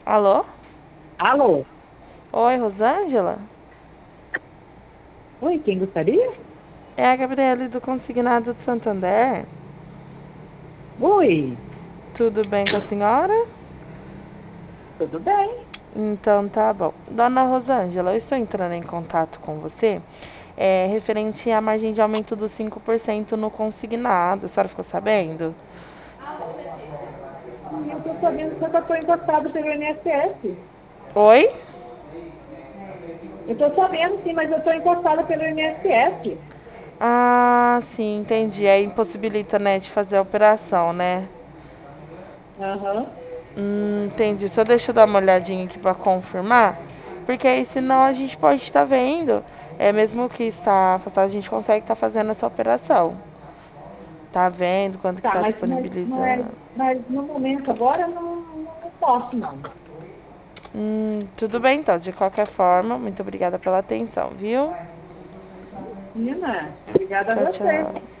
Alô? Alô? Oi, Rosângela? Oi, quem gostaria? É a Gabriele do Consignado de Santander. Oi, Tudo bem com a senhora? tudo bem? Então tá bom. Dona Rosângela, eu estou entrando em contato com você referente à margem de aumento dos 5% no consignado. A senhora ficou sabendo? Sim, eu estou sabendo que eu estou encostado pelo INSS. Oi? Eu estou sabendo, sim, mas eu estou encostada pelo INSS. Ah, sim, entendi. Aí impossibilita, né, de fazer a operação, né? Aham. Entendi. Só deixa eu dar uma olhadinha aqui pra confirmar. Porque aí senão a gente pode estar vendo. Mesmo que está afastado, a gente consegue estar fazendo essa operação. Tá vendo quanto que Tá, tá mas, disponibilizando. mas no momento agora não posso, não. Tudo bem então, de qualquer forma, muito obrigada pela atenção, viu? Nina, obrigada a Tchau, você. tchau.